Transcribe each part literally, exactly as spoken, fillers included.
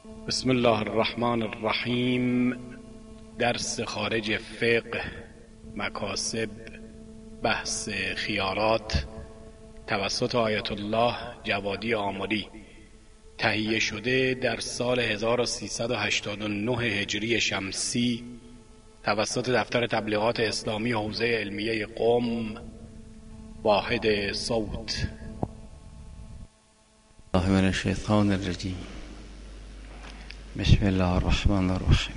بسم الله الرحمن الرحیم. درس خارج فقه، مکاسب، بحث خیارات توسط آیت الله جوادی آملی، تهیه شده در سال هزار و سیصد و هشتاد و نه هجری شمسی توسط دفتر تبلیغات اسلامی حوزه علمیه قم، واحد صوت. الله من الشیطان الرجیم. بسم الله الرحمن الرحیم.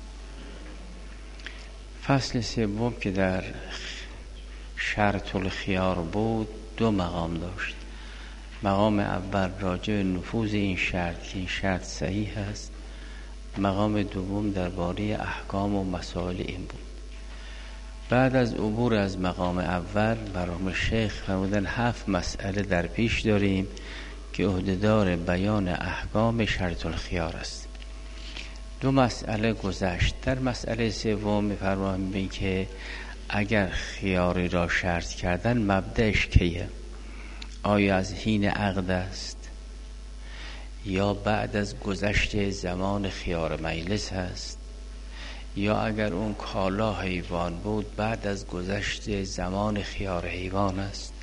فصل سوم که در شرط الخیار بود دو مقام داشت. مقام اول راجع به نفوذ این شرط که این شرط صحیح است. مقام دوم درباره احکام و مسائل این بود. بعد از عبور از مقام اول مرحوم شیخ فرمودن هفت مسئله در پیش داریم که عهدهدار بیان احکام شرط الخیار است. دو مسئله گذشت. در مسئله سوم می‌فرمایند که اگر خیاری را شرط کردن مبدأش کیه؟ آیا از حین عقد است یا بعد از گذشت زمان خیار مجلس هست، یا اگر اون کالا حیوان بود بعد از گذشت زمان خیار حیوان است؟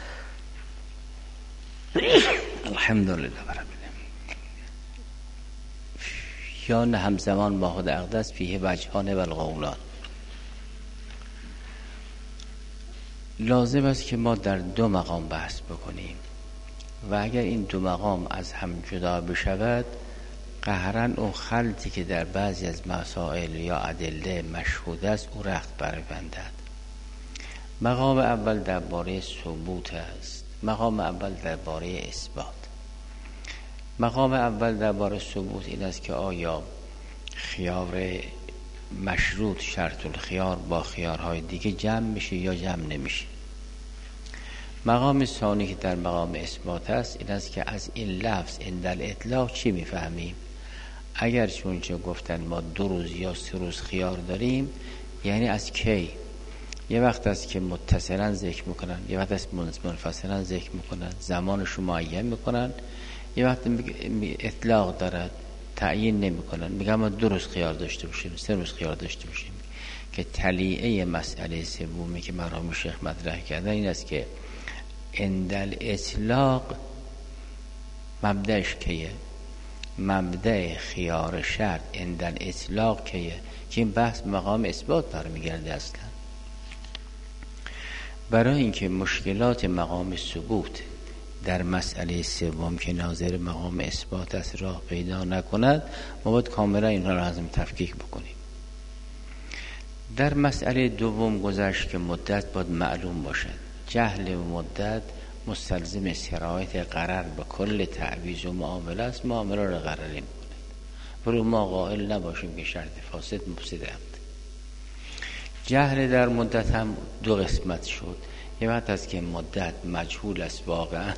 الحمدلله برم یا نه همزمان با خود عقد است. فیه وجهان و القولان. لازم است که ما در دو مقام بحث بکنیم و اگر این دو مقام از هم جدا بشود قهرا اون خلطی که در بعضی از مسائل یا ادله مشهود است او رخت بربندد. مقام اول درباره ثبوت است. مقام اول درباره اثبات. مقام اول درباره ثبوت این است که آیا خیار مشروط شرط الخیار با خیارهای دیگه جمع میشه یا جمع نمیشه. مقام ثانی که در مقام اثبات است این است که از این لفظ عند الاطلاق چی میفهمیم. اگر چون چه گفتن ما دو روز یا سه روز خیار داریم یعنی از کی؟ یه وقت است که متصلا ذکر میکنن، یه وقت است منفصلا ذکر میکنن، زمانشو معین میکنن، یه وقت اطلاق دارد تعیین نمیکنن، میگم ما دو روز خیار داشته باشیم، سه روز خیار داشته باشیم. که تلیعه مسئله سومی که مرحوم شیخ مطرح کردن این است که عند الاطلاق مبدأش کیه؟ مبدأ خیار شرط عند الاطلاق کیه؟ که این بحث مقام اثبات برمیگرده اصلا. برای اینکه مشکلات مقام ثبوت در مسئله سوم که ناظر مقام اثبات است راه پیدا نکند ما باید کاملا اینها را از هم تفکیک بکنیم. در مسئله دوم گذشت که مدت باید معلوم باشد. جهل و مدت مستلزم شرایط قرار به کل تعویض و معامله است. معامله را قرار نمی کند. برای ما قائل نباشیم که شرط فاسد مفسد است. جهل در مدت هم دو قسمت شد. یه وقت است که مدت مجهول است واقعا،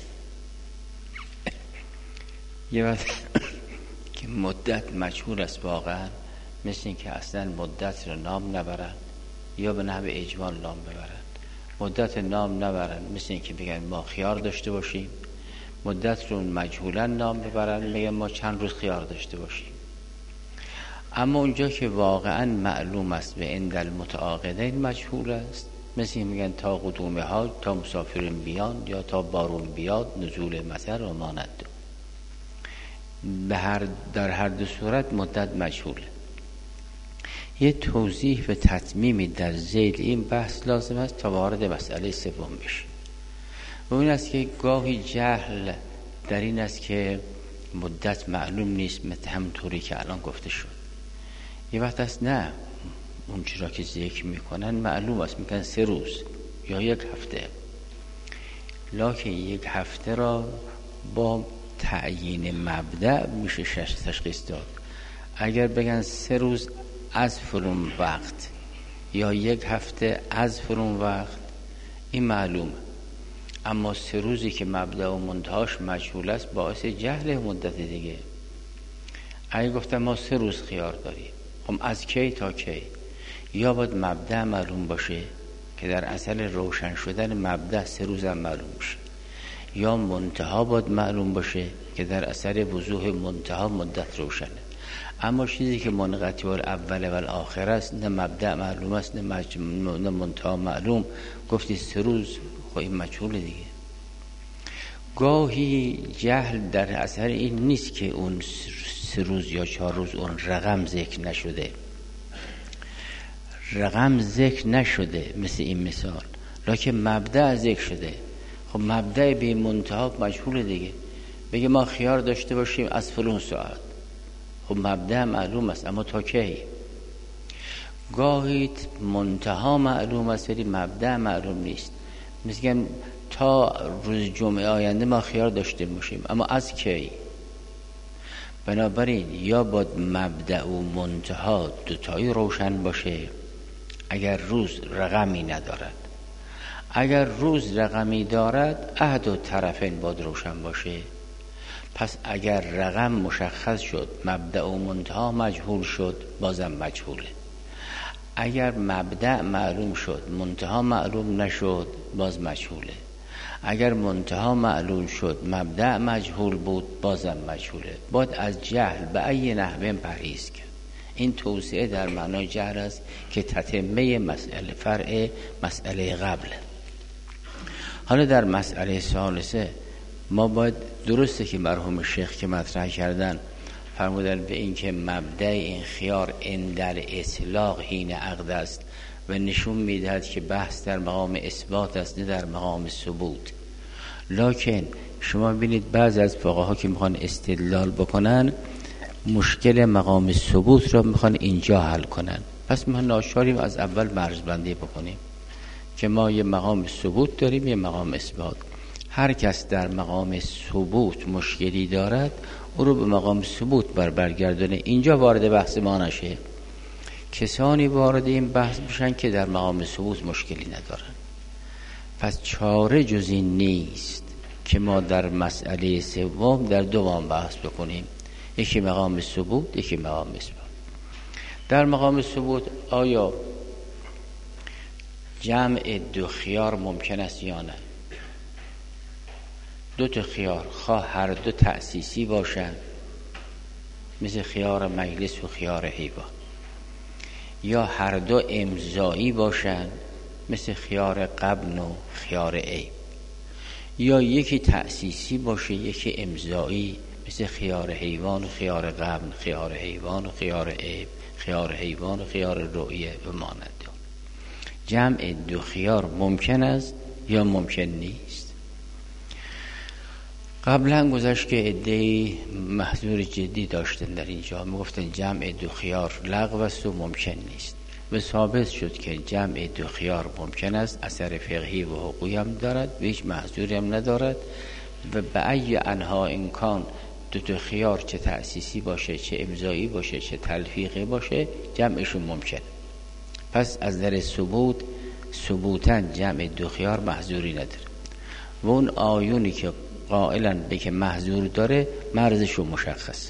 یه وقت که مدت مجهول است واقعا، مثل این که اصلا مدت رو نام نبرن یا به نحو اجمال نام ببرن. مدت نام نبرن مثل این که بگن ما خیار داشته باشیم، مدت رو مجهولا نام ببرن میگن ما چند روز خیار داشته باشیم. اما اونجا که واقعا معلوم است و عند المتعاقدین مجهول است، مثل میگن تا قدوم حاج، تا مسافرین بیان، یا تا بارون بیاد، نزول مطر و ماند. به هر در هر دو صورت مدت مجهوله. یه توضیح و تتمیمی در ذیل این بحث لازم است تا وارد مسئله سوم بشه. و این است که گاهی جهل در این است که مدت معلوم نیست، مثل همونطوری که الان گفته شد. یه وقت است نه، اون چرا که ذکر میکنن معلوم است، میگن سه روز یا یک هفته، لکن یک هفته را با تعیین مبدأ میشه تشخیص داد. اگر بگن سه روز از فلان وقت یا یک هفته از فلان وقت این معلومه. اما سه روزی که مبدأ و منتهاش مجهول است باعث جهل مدت دیگه. اگه گفتم ما سه روز خیار داریم، خب از کی تا کی؟ یا باید مبدأ معلوم باشه که در اصل روشن شدن مبدأ سه روز هم معلوم میشه، یا منتها باید معلوم باشه که در اثر وضوح منتها مدت روشنه. اما چیزی که منقطع الاول و الاخر است، نه مبدأ معلوم است نه, مج... نه منتها معلوم، گفتی سه روز، خب این مجهوله دیگه. گاهی جهل در اثر این نیست که اون سه روز یا چهار روز اون رقم ذکر نشده، رقم ذکر نشده مثل این مثال، لکن مبدأ ذکر شده. خب مبدأ به منتها مجهوله دیگه. بگه ما خیار داشته باشیم از فلان ساعت، خب مبدأ معلوم است اما تا کی؟ گاهی منتها معلوم است ولی مبدأ معلوم نیست. مثلا تا روز جمعه آینده ما خیار داشته باشیم، اما از کی؟ بنابراین یا باید مبدأ و منتها دوتایی روشن باشه اگر روز رقمی ندارد. اگر روز رقمی دارد عهد و طرفین باید روشن باشه. پس اگر رقم مشخص شد مبدأ و منتها مجهول شد بازم مجهوله. اگر مبدأ معلوم شد منتها معلوم نشد باز مجهوله. اگر منتها معلوم شد مبدأ مجهول بود بازم مجهوله. باید از جهل به ای نحوه پرهیز کرد. این توسعه در معنای جهل است که تتمه مسئله فرع مسئله قبل. حالا در مسئله ثالثه ما باید، درسته که مرحوم شیخ که مطرح کردن فرمودن به این که مبدأ این خیار اندر اطلاق حین عقد است و نشون میدهد که بحث در مقام اثبات است نه در مقام ثبوت. لکن شما ببینید بعضی از فقها که میخوان استدلال بکنن مشکل مقام ثبوت را میخوان اینجا حل کنن. پس ما ناچاریم از اول مرزبندی بکنیم که ما یه مقام ثبوت داریم یه مقام اثبات. هر کس در مقام ثبوت مشکلی دارد او رو به مقام ثبوت بر برگردونه، اینجا وارد بحث ما نشه. کسانی وارد این بحث بشن که در مقام ثبوت مشکلی ندارن. پس چاره جز این نیست که ما در مسئله سوم در دوام بحث بکنیم، یکی مقام ثبوت یکی مقام اثبات. در مقام ثبوت آیا جمع دو خیار ممکن است یا نه؟ دو تا خیار خواه هر دو تأسیسی باشن مثل خیار مجلس و خیار حیوان، یا هر دو امضایی باشن مثل خیار قبن و خیار عیب، یا یکی تأسیسی باشه یکی امضایی مثل خیار حیوان و خیار قبن، خیار حیوان و خیار عیب، خیار حیوان و خیار رؤیه و مانند. جمع دو خیار ممکن است یا ممکن نیست؟ قبلا گذشت که عده‌ای محظور جدی داشتن در اینجا، میگفتن جمع دو خیار لغو است و ممکن نیست. و ثابت شد که جمع دو خیار ممکن است، اثر فقهی و حقوقی هم دارد و هیچ محظوری هم ندارد. و به ای انها امکان دو تا خیار چه تأسیسی باشه چه امضایی باشه چه تلفیقی باشه جمعشون ممکن. پس از در ثبوت ثبوتاً جمع دو خیار محظوری نداره. و اون آیونی که قائلاً به که محظور داره مرزشو مشخص.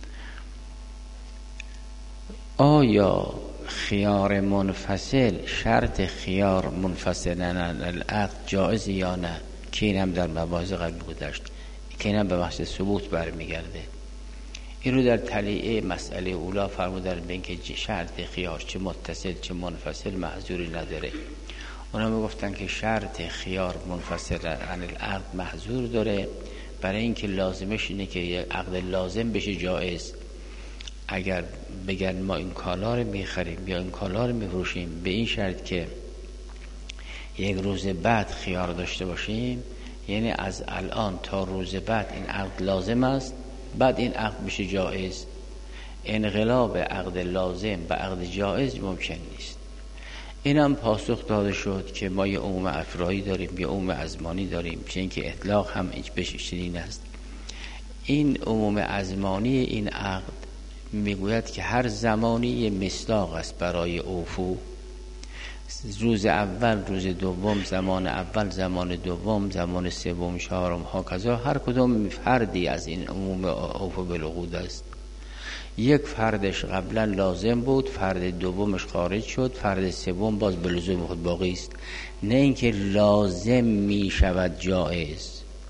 آیا خیار منفصل شرط خیار منفصلن العقد جائز یا نه؟ که این هم در مباحث قبل گذشت، که این هم به بحث ثبوت برمیگرده. این رو در تلیعه مسئله اولا فرمودن به این که شرط خیار چه متصل چه منفصل محظوری نداره. اونا میگفتن که شرط خیار منفصل عن العقد محظور داره، برای اینکه لازمش اینه که یک عقد لازم بشه جایز. اگر بگن ما این کالا رو میخریم یا این کالا رو میفروشیم به این شرط که یک روز بعد خیار داشته باشیم، یعنی از الان تا روز بعد این عقد لازم است، بعد این عقد بشه جایز. انقلاب عقد لازم به عقد جایز ممکن نیست. این هم پاسخ داده شد که ما یه عموم افرایی داریم یه عموم ازمانی داریم، چه اینکه اطلاق هم بشه چنین است. این عموم ازمانی این عقد میگوید که هر زمانی یه مصداق است برای اوفو. روز اول روز دوم زمان اول زمان دوم زمان سوم چهارم ها کذا، هر کدوم فردی از این عموم اوفو بالعقود است. یک فردش قبلا لازم بود، فرد دومش خارج شد، فرد سوم باز به لزوم خود باقی است. نه اینکه لازم می شود جایز،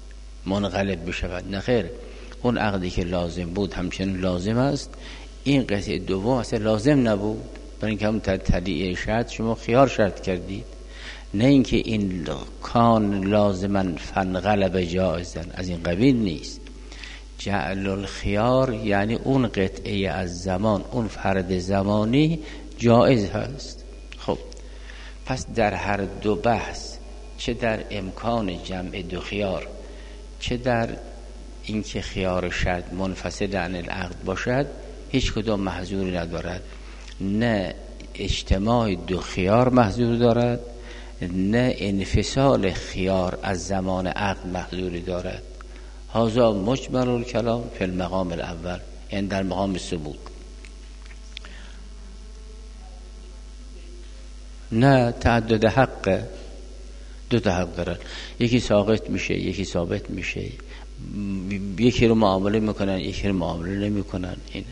منقلب بشود. نه خیر، اون عقدی که لازم بود همچنین لازم است. این قطعه دوم اصلا لازم نبود، برای اینکه همون تطلیع شرط شما خیار شرط کردید، نه اینکه این کان لازما فنقلب جائزن، از این قبیل نیست. جعل الخیار یعنی اون قطعه از زمان، اون فرد زمانی جائز هست. خب پس در هر دو بحث، چه در امکان جمع دو خیار، چه در اینکه خیار شرط منفصل عن العقد باشد، هیچ کدام محظوری ندارد. نه اجتماع دو خیار محظور دارد، نه انفصال خیار از زمان عقد محظوری دارد. هذا مجمل الکلام فی المقام الاول، یعنی در مقام ثبوت. نه تعدد حق، دو تا حق دارن، یکی ساقط میشه یکی ثابت میشه، یکی رو معامله میکنن یکی رو معامله نمیکنن. این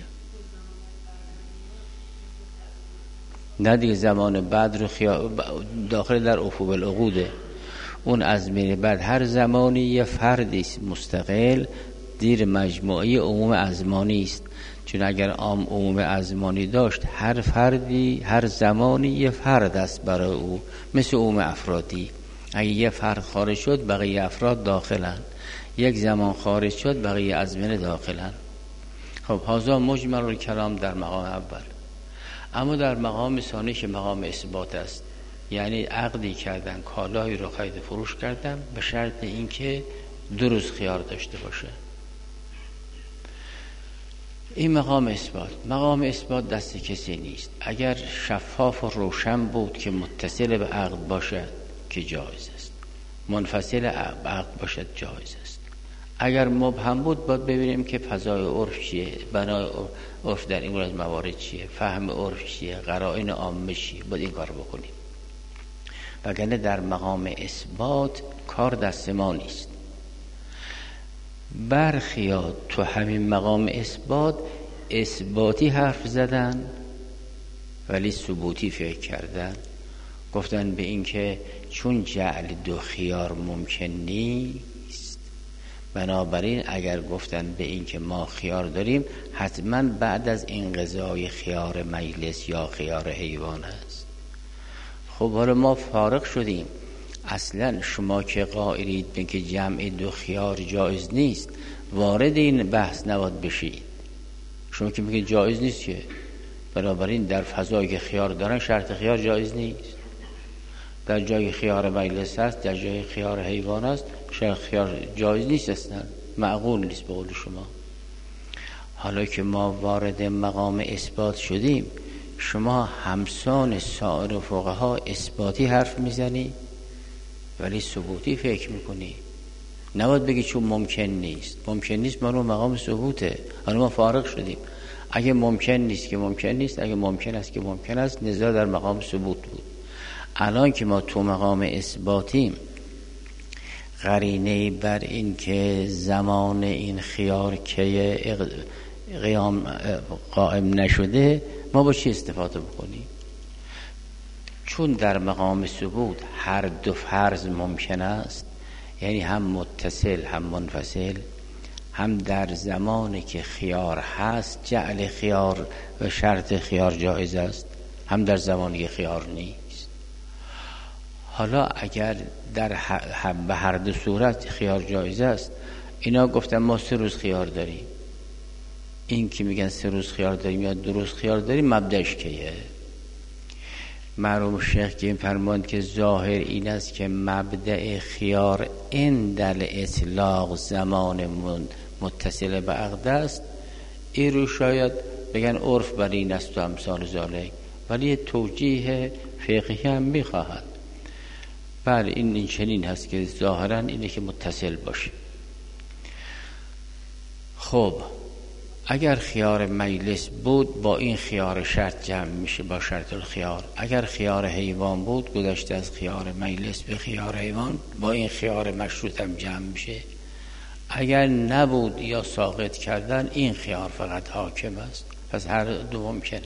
نه دیگه زمان بعد رو خیا... داخل در افوب العقوده. اون ازمینه بعد هر زمانی یه فردی مستقل دیر مجموعی عموم ازمانی است، چون اگر عام عموم ازمانی داشت هر فردی هر زمانی یه فرد است برای او، مثل عموم افرادی. اگه یه فرد خارج شد بقیه افراد داخلن، یک زمان خارج شد بقیه ازمینه داخلن. خب هذا مجمل الکلام در مقام اول. اما در مقام ثانی که مقام اثبات است، یعنی عقدی کردن، کالایی رو خرید فروش کردن به شرط اینکه دو روز خیار داشته باشه. این مقام اثبات. مقام اثبات دست کسی نیست. اگر شفاف و روشن بود که متصل به عقد باشد که جایز است، منفصل به عقد باشد جایز است. اگر مبهم بود باید ببینیم که فضای عرف چیه، بنای عرف در این مورد موارد چیه، فهم عرف چیه، قرائن عامه چیه، باید این کار بکنیم. وگرنه در مقام اثبات کار دست ما نیست. برخیات تو همین مقام اثبات اثباتی حرف زدن ولی ثبوتی فکر کردن. گفتن به این که چون جعل دو خیار ممکن نیست، بنابراین اگر گفتن به این که ما خیار داریم حتما بعد از انقضای خیار مجلس یا خیار حیوان است. خب حالا ما فارغ شدیم. اصلا شما که قائلید به که جمع دو خیار جایز نیست، وارد این بحث نباید بشید. شما که میگید جایز نیست، که بنابراین در فضایی که خیار دارن شرط خیار جایز نیست. در جای خیار مجلس هست، در جای خیار حیوان هست، شرط خیار جایز نیست، اصلا معقول نیست به قول شما. حالا که ما وارد مقام اثبات شدیم، شما همسان سایر فقها اثباتی حرف میزنی ولی ثبوتی فکر میکنی. نباید بگی چون ممکن نیست. ممکن نیست ما رو مقام ثبوته. حالا ما فارغ شدیم. اگه ممکن نیست که ممکن نیست، اگه ممکن است که ممکن است، نزاع در مقام ثبوت بود. الان که ما تو مقام اثباتیم، قرینه بر این که زمان این خیار که قیام قائم نشده، ما با چی استفاده بکنیم؟ چون در مقام ثبوت هر دو فرض ممکن است، یعنی هم متصل هم منفصل، هم در زمانی که خیار هست جعل خیار و شرط خیار جایز است، هم در زمانی که خیار نیست. حالا اگر در به هر دو صورت خیار جایز است، اینا گفتن ما سه روز خیار داریم. این که میگن سه روز خیار داریم یا دو روز خیار داریم مبدأش کیه؟ مرحوم شیخ که این فرماند که ظاهر این است که مبدأ خیار عند اطلاق زمان متصل به عقد است. این رو شاید بگن عرف بر این است و امثال ذالک، ولی توجیه فقهی هم میخواهد. بله این این چنین هست که ظاهرا اینه که متصل باشه. خب اگر خیار مجلس بود با این خیار شرط جمع میشه با شرط الخیار. اگر خیار حیوان بود گذشته از خیار مجلس به خیار حیوان با این خیار مشروط هم جمع میشه. اگر نبود یا ساقط کردن این خیار فقط حاکم است. پس هر دو ممکنه.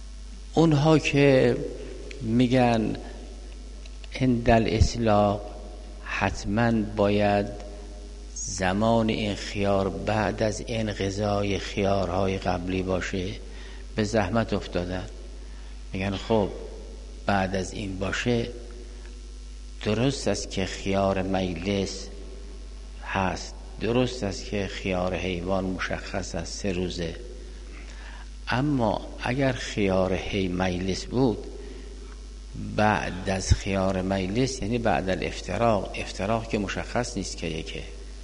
اونها که میگن هندل اصلاح حتما باید زمان این خیار بعد از انقضای خیارهای قبلی باشه. به زحمت افتادن، میگن خب بعد از این باشه. درست است که خیار مجلس هست، درست است که خیار حیوان مشخص است سه روزه، اما اگر خیار هی مجلس بود بعد از خیار مجلس، یعنی بعد از افتراق، افتراق که مشخص نیست که یکه.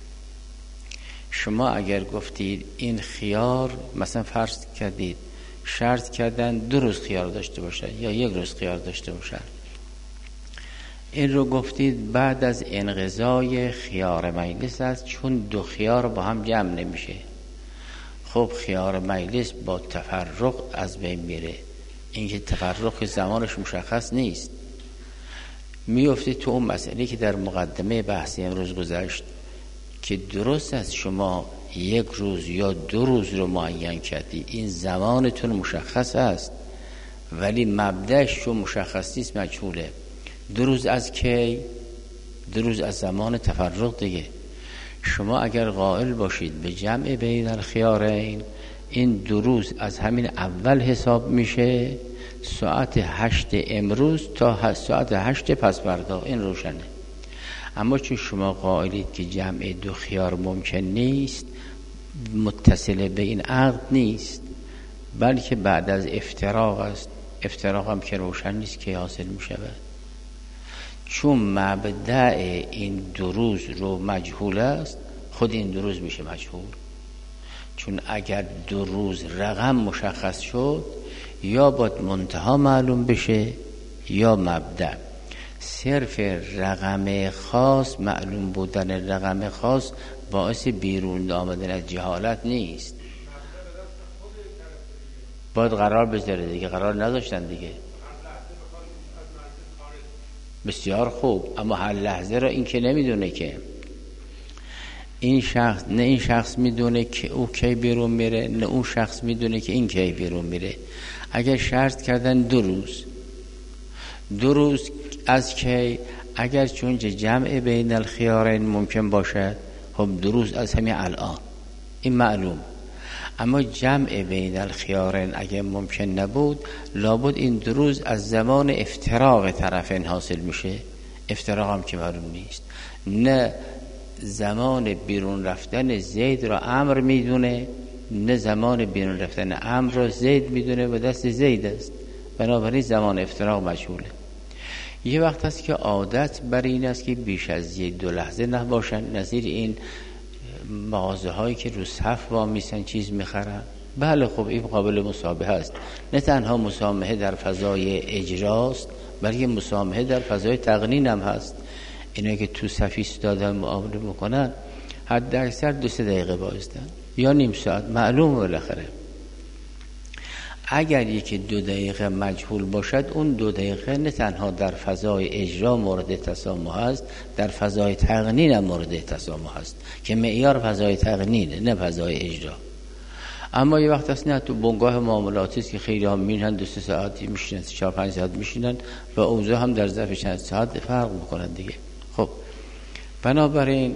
شما اگر گفتید این خیار، مثلا فرض کردید شرط کردن دو روز خیار داشته باشن یا یک روز خیار داشته باشن، این رو گفتید بعد از انقضای خیار مجلس است، چون دو خیار با هم جمع نمیشه. خب خیار مجلس با تفرق از بین میره، اینکه تفرق زمانش مشخص نیست. میفته تو اون مسئله که در مقدمه بحثی امروز گذشت که درست است شما یک روز یا دو روز رو معین کردی، این زمانتون مشخص است، ولی مبدأش چون مشخص نیست مجهوله. دو روز از کی؟ دو روز از زمان تفرق دیگه. شما اگر قائل باشید به جمع بین الخیارین، این دو روز از همین اول حساب میشه، ساعت هشت امروز تا ساعت هشت پس فردا، این روشنه. اما چون شما قائلید که جمع دو خیار ممکن نیست، متصل به این عقد نیست، بلکه بعد از افتراق است. افتراق هم که روشن نیست که حاصل می شود، چون مبدأ این دو روز رو مجهول است، خود این دو روز میشه مجهول. چون اگر دو روز رقم مشخص شد، یا باید منتها معلوم بشه یا مبدأ. صرف رقم خاص، معلوم بودن رقم خاص باعث بیرون آمدن از جهالت نیست. باید قرار بذاره دیگه، قرار نذاشتن دیگه. بسیار خوب، اما هر لحظه را این که نمیدونه که این شخص، نه این شخص میدونه که او کی بیرون میره، نه اون شخص میدونه که این کی بیرون میره. اگر شرط کردن دو روز، دو روز از کی؟ اگر چون جمع بین الخیارین ممکن باشد، خب دو روز از همین الان، این معلوم. اما جمع بین الخیارین اگر ممکن نبود، لابد این دو روز از زمان افتراق طرفین حاصل میشه. افتراق هم که معلوم نیست، نه زمان بیرون رفتن زید را امر میدونه، نه زمان بیرون رفتن امر را زید میدونه و دست زید است. بنابراین زمان افتراق مجهوله. یه وقت هست که عادت بر این است که بیش از یک دو لحظه نباشن، نظیر این مغازه هایی که رو صف وا میسن چیز میخرن. بله خب این قابل مسامحه است، نه تنها مسامحه در فضای اجراست، بلکه مسامحه در فضای تقنین هم هست. اینا که تو صف ایستادن معامله میکنن، حد اکثر دو سه دقیقه بایستن یا نیم ساعت، معلومه بالاخره. اگر یکی دو دقیقه مجهول باشد، اون دو دقیقه نه تنها در فضای اجرا مورد تسامح است، در فضای تقنین هم مورد تسامح است که معیار فضای تقنینه نه فضای اجرا. اما یه وقت هست نه تو بنگاه معاملاتی است که خیلی هم میشنن دو سه ساعتی میشینن، چهار پنج ساعت میشینن و اوضاع هم در ظرف چند ساعت فرق میکنن دیگه. خب بنابراین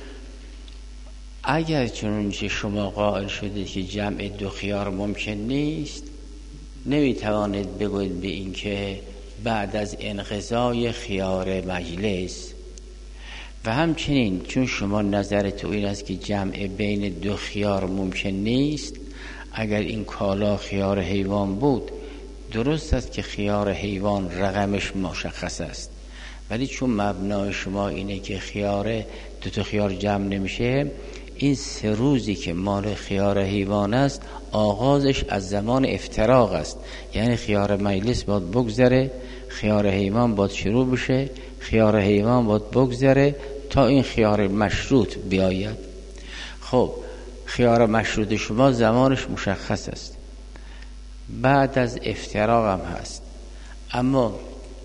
اگر چنانچه شما قائل شده که جمع دو خیار ممکن نیست، نمیتوانید بگوید به این که بعد از انقضای خیار مجلس. و همچنین چون شما نظرت این است که جمع بین دو خیار ممکن نیست، اگر این کالا خیار حیوان بود، درست است که خیار حیوان رقمش مشخص است، ولی چون مبنای شما اینه که خیار دو تا خیار جمع نمیشه، این سه روزی که مال خیار حیوان است آغازش از زمان افتراق است. یعنی خیار مجلس باید بگذره، خیار حیوان باید شروع بشه، خیار حیوان باید بگذره تا این خیار مشروط بیاید. خب خیار مشروط شما زمانش مشخص است، بعد از افتراق هم هست، اما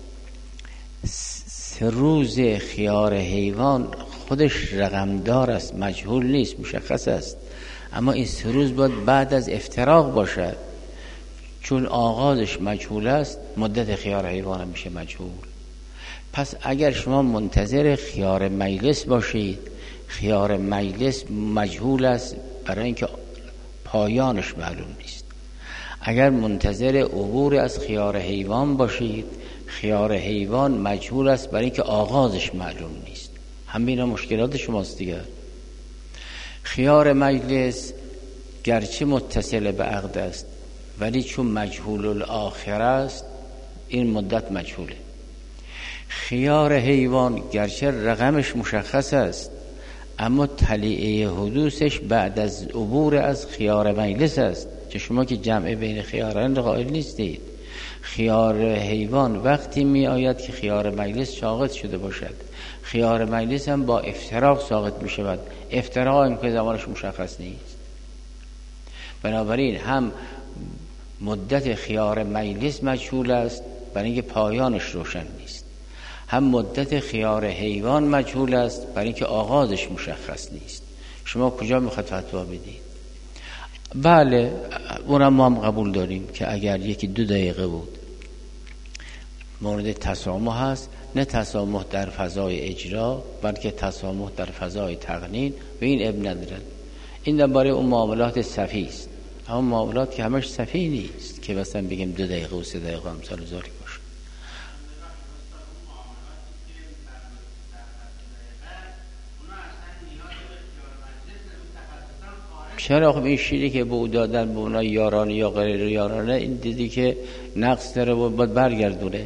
سه روز خیار حیوان خودش رقمدار است، مجهول نیست، مشخص است. اما این سه روز باید بعد از افتراق باشد، چون آغازش مجهول است، مدت خیار حیوان میشه مجهول. پس اگر شما منتظر خیار مجلس باشید، خیار مجلس مجهول است برای اینکه پایانش معلوم نیست. اگر منتظر عبور از خیار حیوان باشید، خیار حیوان مجهول است برای اینکه آغازش معلوم نیست. همین مشکلات شماست دیگر. خیار مجلس گرچه متصل به عقد است ولی چون مجهول الاخر است این مدت مجهوله. خیار حیوان گرچه رقمش مشخص است اما طلیعه حدوثش بعد از عبور از خیار مجلس است، که شما که جمع بین خیاران قائل نیستید. خیار حیوان وقتی می آید که خیار مجلس ساقط شده باشد، خیار مجلس هم با افتراق ساقط می شود. افتراق هم که زمانش مشخص نیست. بنابراین هم مدت خیار مجلس مجهول است برای اینکه پایانش روشن نیست، هم مدت خیار حیوان مجهول است برای اینکه آغازش مشخص نیست. شما کجا میخواد فتوا بدید؟ بله اونم ما هم قبول داریم که اگر یکی دو دقیقه بود مورد تسامح هست، نه تسامح در فضای اجرا بلکه تسامح در فضای تقنین و این اب ندارن. این درباره اون معاملات صفی است. اما معاملات که همش صفی نیست که مثلا بگیم دو دقیقه و سه دقیقه امثال زاری باشه. چرا خب این شیری که به او دادن به اونا یارانه یا غیر یارانه این دیدی که نقص داره و باید برگردونه.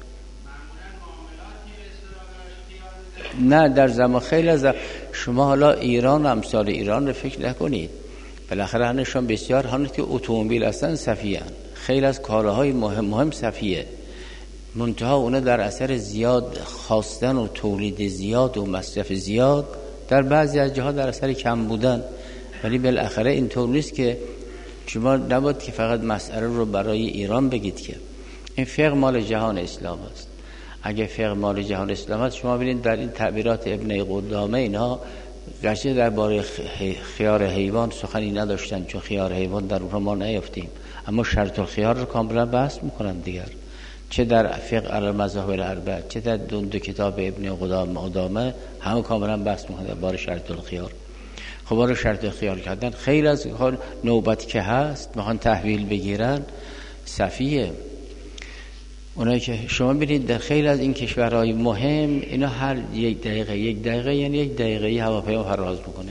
نه در زمان خیلی از شما حالا ایران امثال ایران رو فکر نکنید، بالاخره هنشان بسیار هنوز که اتومبیل هستن صفیه هن. خیلی از کالاهای مهم مهم صفیه، منتها اونا در اثر زیاد خواستن و تولید زیاد و مصرف زیاد در بعضی از جاها در اثر کم بودن. ولی بالاخره اینطور نیست که شما نباید که فقط مسئله رو برای ایران بگید که این فقه مال جهان اسلام است. اگه فقه مال جهان اسلام است شما ببینید در این تعبیرات ابن قدامه اینها گرچه درباره خیار حیوان سخنی نداشتن چون خیار حیوان در اونها ما نیافتیم، اما شرط الخیار رو کاملا بحث میکنن دیگر، چه در فقه علی المذاهب الاربعه چه در دو, دو کتاب ابن قدامه همه کاملا بحث میکنن درباره شرط الخیار. خب برای شرط خیال کردن خیلی از نوبتی که هست میخوان تحویل بگیرن صفیه. اونایی که شما ببینید در خیلی از این کشورهای مهم اینا هر یک دقیقه یک دقیقه یعنی یک دقیقه هواپیما پرواز میکنه،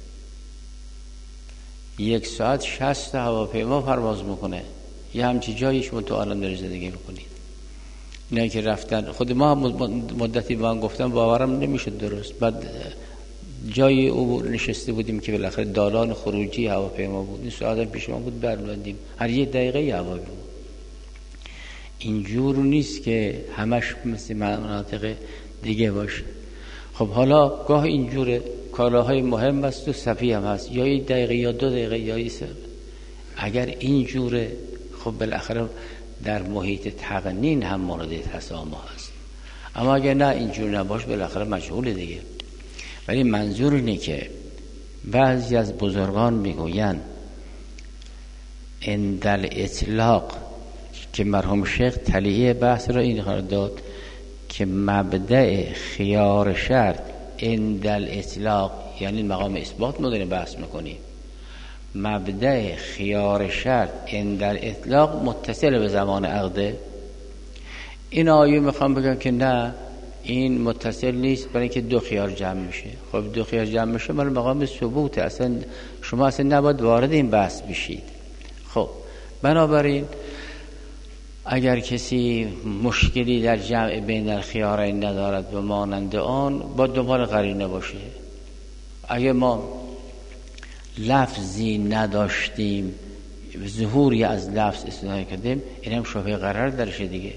یک ساعت شصت هواپیما پرواز میکنه. یه همچی جایی شما تو عالم داری زندگی میکنید. اینایی که رفتن خود ما مدتی با هم گفتم باورم نمیشد درست. بعد جای او نشسته بودیم که بالاخره دالان خروجی هواپیما بود، این ساعت هم پیش ما بود برمی‌دیم هر یک دقیقه هواپیما. اینجور نیست که همش مثل مناطق دیگه باشه. خب حالا گاه اینجوره کالاهای مهم است و صفی هم هست، یا یک دقیقه یا دو دقیقه یا یک ساعت. اگر اینجوره خب بالاخره در محیط تقنین هم مورد تسامح هست. اما اگر نه اینجور نباشه بالاخره مجهول دیگه. ولی منظور اینه که بعضی از بزرگان میگوین اندل اطلاق که مرحوم شیخ طلیعه بحث را این قرار داد که مبدأ خیار شرط اندل اطلاق یعنی مقام اثبات ما داریم بحث میکنیم. مبدأ خیار شرط اندل اطلاق متصل به زمان عقده. این آیه میخوام بگم که نه این متصل نیست برای اینکه دو خیار جمع میشه. خب دو خیار جمع میشه برای مقام ثبوت، اصلا شما اصلا نباید وارد این بحث بشید. خب بنابراین اگر کسی مشکلی در جمع بین الخیارین ندارد و مانند آن با دنبال قرینه باشه. اگه ما لفظی نداشتیم ظهوری از لفظ استفاده کردیم این هم شبهه قرار درشه دیگه.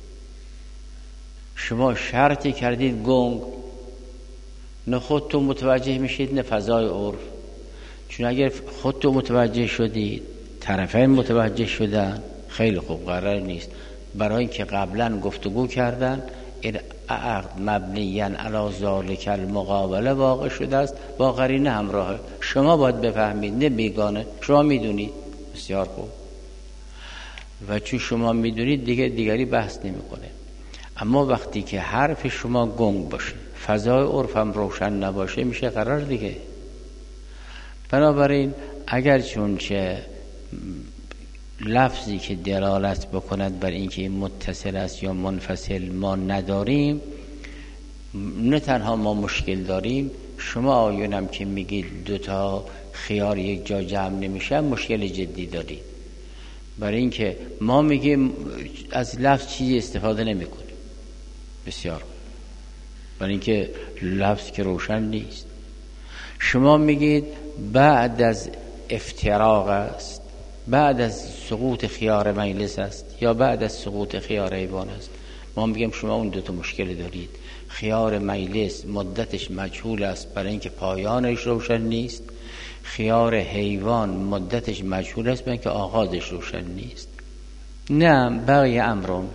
شما شرطی کردید گنگ، نه خودتون متوجه میشید نه فضای عرف. چون اگر خودتون متوجه شدید طرفین متوجه شدن خیلی خوب، قرار نیست برای اینکه قبلا گفتگو کردن این عقد مبنیاً علی ذالک المقابله واقع شده است با قرینه همراه. شما باید بفهمید نه بیگانه، شما میدونید. بسیار خوب. و چون شما میدونید دیگه دیگری بحث نمیکنه. اما وقتی که حرف شما گنگ باشه، فضای عرفم روشن نباشه، میشه قرار دیگه. بنابراین اگر چونچه لفظی که دلالت بکند بر اینکه این متصل است یا منفصل ما نداریم، نه تنها ما مشکل داریم، شما آیونم که میگید دوتا خیار یک جا جمع نمیشه مشکل جدی دارید. برای اینکه ما میگیم از لفظ چیزی استفاده نمیکنیم. بسیار برای اینکه لفظ که روشن نیست. شما میگید بعد از افتراق است، بعد از سقوط خیار مجلس است یا بعد از سقوط خیار حیوان است. ما میگیم شما اون دو تا مشکل دارید. خیار مجلس مدتش مجهول است برای اینکه پایانش روشن نیست، خیار حیوان مدتش مجهول است برای اینکه آغازش روشن نیست. نه بقیه امرون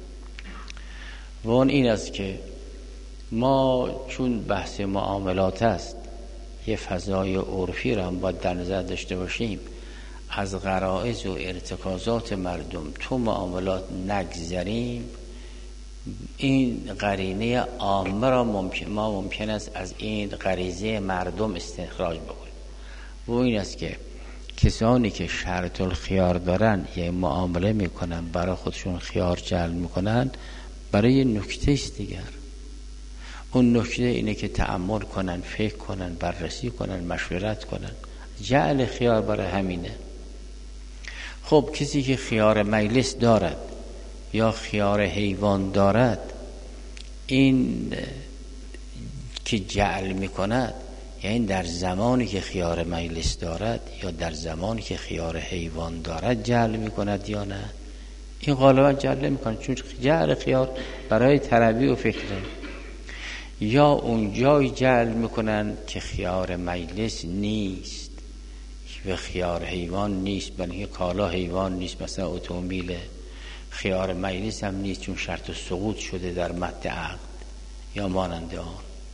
و اون این است که ما چون بحث معاملات است یه فضای عرفی را هم باید در نظر داشته باشیم. از غرایز و ارتکازات مردم تو معاملات نگذریم، این قرینه عامه را ممکن ما ممکن است از این غریزه مردم استخراج بکنیم. و این است که کسانی که شرط الخیار دارن یه معامله میکنن، برای خودشون خیار جلب میکنن، برای نکته است دیگر. اون نکته اینه که تأمل کنن، فکر کنن، بررسی کنن، مشورت کنن. جعل خیار برای همینه. خب کسی که خیار مجلس دارد یا خیار حیوان دارد، این که جعل میکند یعنی در زمانی که خیار مجلس دارد یا در زمانی که خیار حیوان دارد جعل میکند یا نه؟ این غالبا جعل نمیکنه، چون جعل خیار برای طلبی و فکره. یا اون جای جعل میکنن که خیار مجلس نیست و خیار حیوان نیست، بلکه کالا حیوان نیست، مثلا اتومبیل. خیار مجلس هم نیست چون شرط سقوط شده در مد عقد یا مانند آن.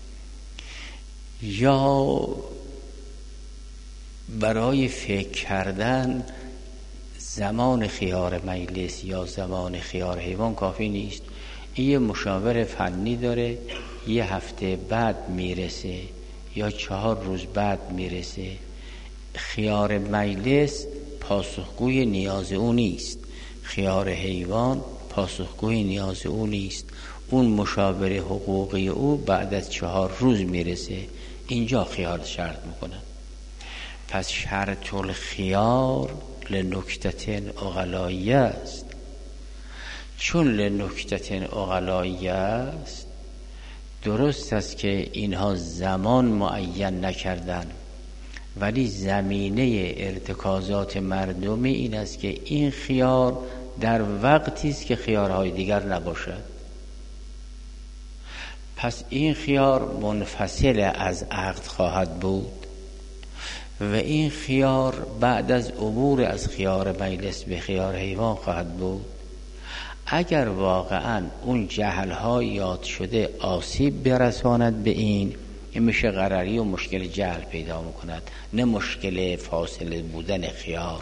یا برای فکر کردن زمان خیار مجلس یا زمان خیار حیوان کافی نیست. این یه مشاور فنی داره، یه هفته بعد میرسه یا چهار روز بعد میرسه. خیار مجلس پاسخگوی نیاز او نیست، خیار حیوان پاسخگوی نیاز او نیست. اون مشاور حقوقی او بعد از چهار روز میرسه، اینجا خیار شرط میکنن. پس شرط الخیار لنکتتن اغلاییه است. چون لنکتتن اغلاییه است، درست است که اینها زمان معین نکردن، ولی زمینه ارتکازات مردمی این است که این خیار در وقتی است که خیارهای دیگر نباشد. پس این خیار منفصل از عقد خواهد بود و این خیار بعد از عبور از خیار مجلس به خیار حیوان خواهد بود. اگر واقعا اون جهل‌ها یاد شده آسیب برساند به این، این میشه غرری و مشکل جهل پیدا میکند، نه مشکل فاصله بودن خیار،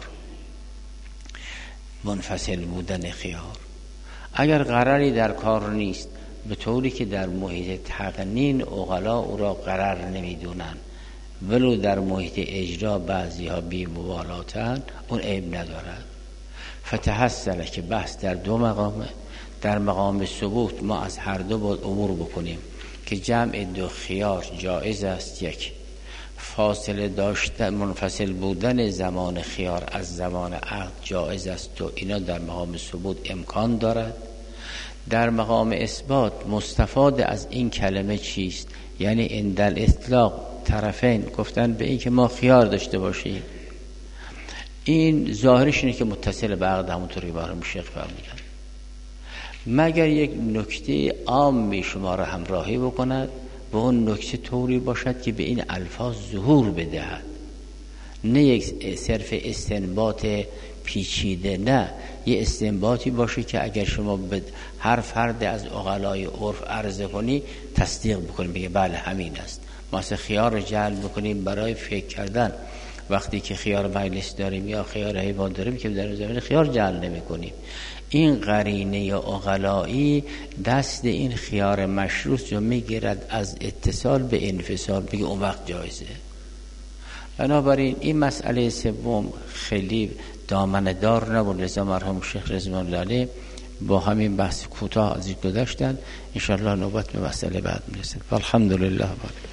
منفصل بودن خیار. اگر غرری در کار نیست، به طوری که در محیط تقنین عقلا او را غرر نمیدونن، ولو در محیط اجرا بعضی ها بی مبالاتن، اون عیب ندارد. فتحصل که بحث در دو مقامه. در مقام ثبوت ما از هر دو باید عبور بکنیم که جمع دو خیار جایز است. یک، فاصله داشتن منفصل بودن زمان خیار از زمان عقد جایز است و اینا در مقام ثبوت امکان دارد. در مقام اثبات مستفاد از این کلمه چیست؟ یعنی این در اطلاق طرفین گفتن به این که ما خیار داشته باشیم، این ظاهرش اینه که متصل به عقد، همونطوری برای شیخ فرمودن، مگر یک نکته عامی شما را همراهی بکند و اون نکته طوری باشد که به این الفاظ ظهور بدهد، نه یک صرف استنباط پیچیده، نه یه استنباطی باشه که اگر شما به هر فرد از عقلای عرف عرضه کنی تصدیق بکنیم، بگه بله همین است. ما خیار جعل بکنیم برای فکر کردن وقتی که خیار مجلس داریم یا خیار حیوان داریم که در زمین خیار جعل نمی کنیم. این قرینه یا عقلایی دست این خیار مشروط رو میگیرد از اتصال به انفصال، بگه اون وقت جایزه. بنابراین این مسئله سوم خیلی دامنه دار نبود، لذا مرحوم شیخ رضوان الله علیه با همین بحث کوتاه از این گذشتن. ان شاء الله نوبت به مسئله بعد میرسه. الحمدلله.